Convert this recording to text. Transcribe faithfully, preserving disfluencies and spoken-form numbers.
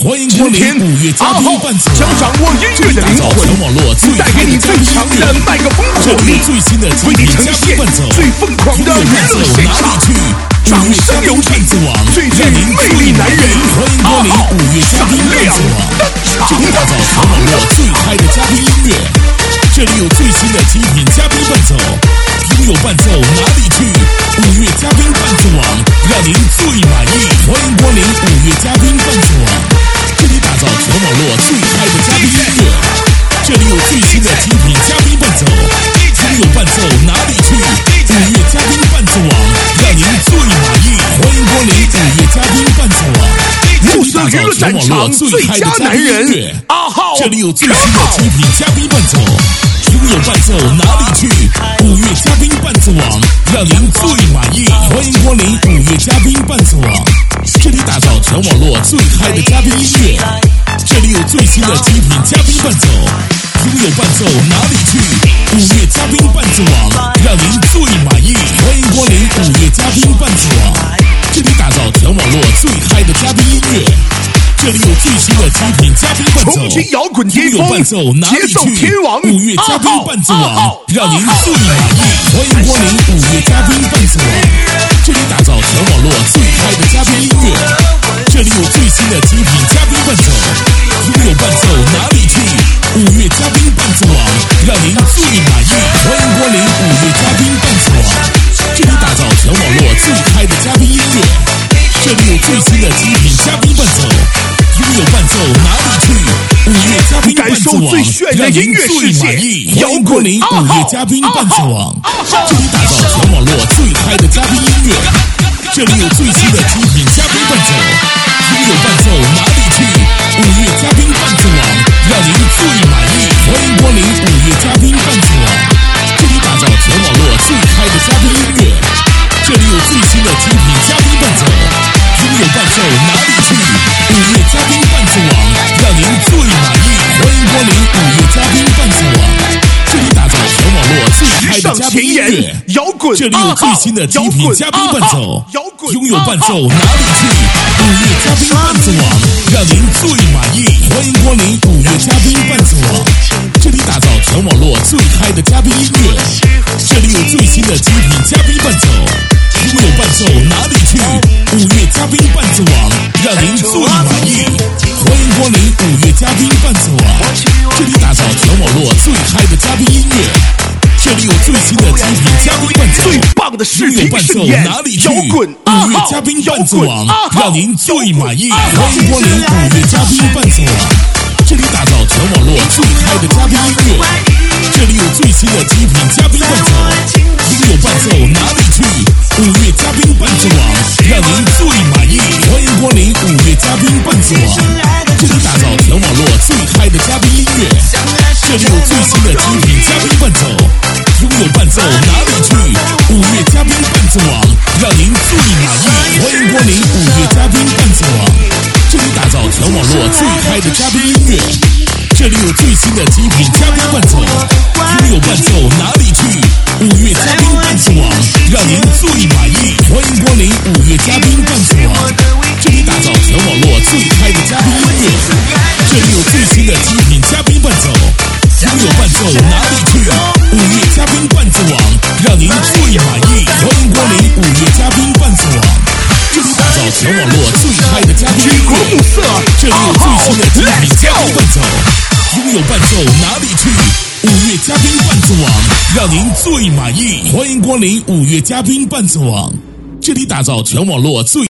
欢迎光临五月嘉宾伴奏， 将掌握音乐的灵魂， 全网络最带给你最强的麦克风火力， 最新的为你呈现最疯狂的娱乐现场。掌声有请最具魅力男人阿浩闪亮登场， 打造全网络最嗨的嘉宾音乐。这里有最新的精品嘉宾伴奏，拥有伴奏哪里去？五月嘉宾伴奏网，让您最满意。欢迎光临五月嘉宾伴奏网，这里打造全网络最嗨的嘉宾音乐。这里有最新的精品嘉宾伴奏，拥有伴奏哪里去？五月嘉宾伴奏网，让您最满意。欢迎光临五月嘉宾伴奏网， 暮色娱乐战场最佳男人阿浩， 这里有最新的精品嘉宾伴奏。拥有伴奏哪里去？五月嘉宾伴奏网，让您最满意。欢迎光临五月嘉宾伴奏网，这里打造全网络最嗨的嘉宾音乐。这里有最新的精品嘉宾伴奏，拥有伴奏哪里去？五月嘉宾伴奏网，让您最满意。欢迎光临五月嘉宾伴奏网，这里打造全网络最嗨的嘉宾音乐。这里有最新的精品嘉宾伴奏， 重庆摇滚巅峰，节奏天王五月嘉宾伴奏网，让您最满意。欢迎光临五月嘉宾伴奏网，这里打造全网络最嗨的嘉宾音乐。这里有最新的精品嘉宾伴奏，拥有伴奏哪里去？五月嘉宾伴奏网，让您最满意。欢迎光临五月嘉宾伴奏网，这里打造全网络最嗨的嘉宾音乐。这里有最新的精品嘉宾伴奏，拥有伴奏哪里去？五月嘉宾伴奏网，让您最满意。欢迎光临五月嘉宾伴奏网，这里打造全网络最嗨的嘉宾音乐。这里有最新的精品嘉宾伴奏，拥有伴奏哪里去？五月嘉宾伴奏网，让您最满意。欢迎光临五月嘉宾伴奏网，这里打造全网络最嗨的嘉宾音乐。这里有最新的精品嘉宾伴奏，拥有伴奏哪里去？五月嘉宾伴奏网，让您最满意。欢迎光临五月嘉宾伴奏网，这里打造全网络最嗨的嘉宾音乐。 摇滚， 这里有最新的精品嘉宾伴奏，拥有伴奏哪里去？五月嘉宾伴奏网，让您最满意。欢迎光临五月嘉宾伴奏网，这里打造全网络最嗨的嘉宾音乐。这里有最新的精品嘉宾伴奏，拥有伴奏哪里去？五月嘉宾伴奏网，让您最满意。欢迎光临五月嘉宾伴奏网，这里打造全网络最嗨的嘉宾音乐。这里有最新的精品嘉宾伴奏， 最棒的视听盛宴， 哪里去？ 摇滚五月嘉宾伴奏网，让您最满意。欢迎光临五月嘉宾伴奏网，这里打造全网络最嗨的嘉宾音乐。这里有最新的精品嘉宾伴奏，拥有伴奏哪里去？五月嘉宾伴奏网，让您最满意。欢迎光临五月嘉宾伴奏网，这里打造全网络最嗨的嘉宾音乐。这里有最新的精品嘉宾伴奏，拥有伴奏哪里去？五月嘉宾伴奏网，让您最满意。欢迎光临五月嘉宾伴奏网，这里打造全网络最嗨的嘉宾音乐。这里有最新的精品嘉宾伴奏，拥有伴奏哪里去？五月嘉宾伴奏网，让您最满意。欢迎光临五月嘉宾伴奏网，这里打造全网络最嗨的嘉宾音乐。这里有最新的精品嘉宾伴奏，拥有伴奏哪里去？五月嘉宾伴奏网，让您最满意。欢迎光临五月嘉宾伴奏网，这里打造全网络最嗨的嘉宾音乐。这里有最新的精品嘉宾伴奏，拥有伴奏哪里去？五月嘉宾伴奏网，让您最满意。欢迎光临五月嘉宾伴奏网，这里打造全网络最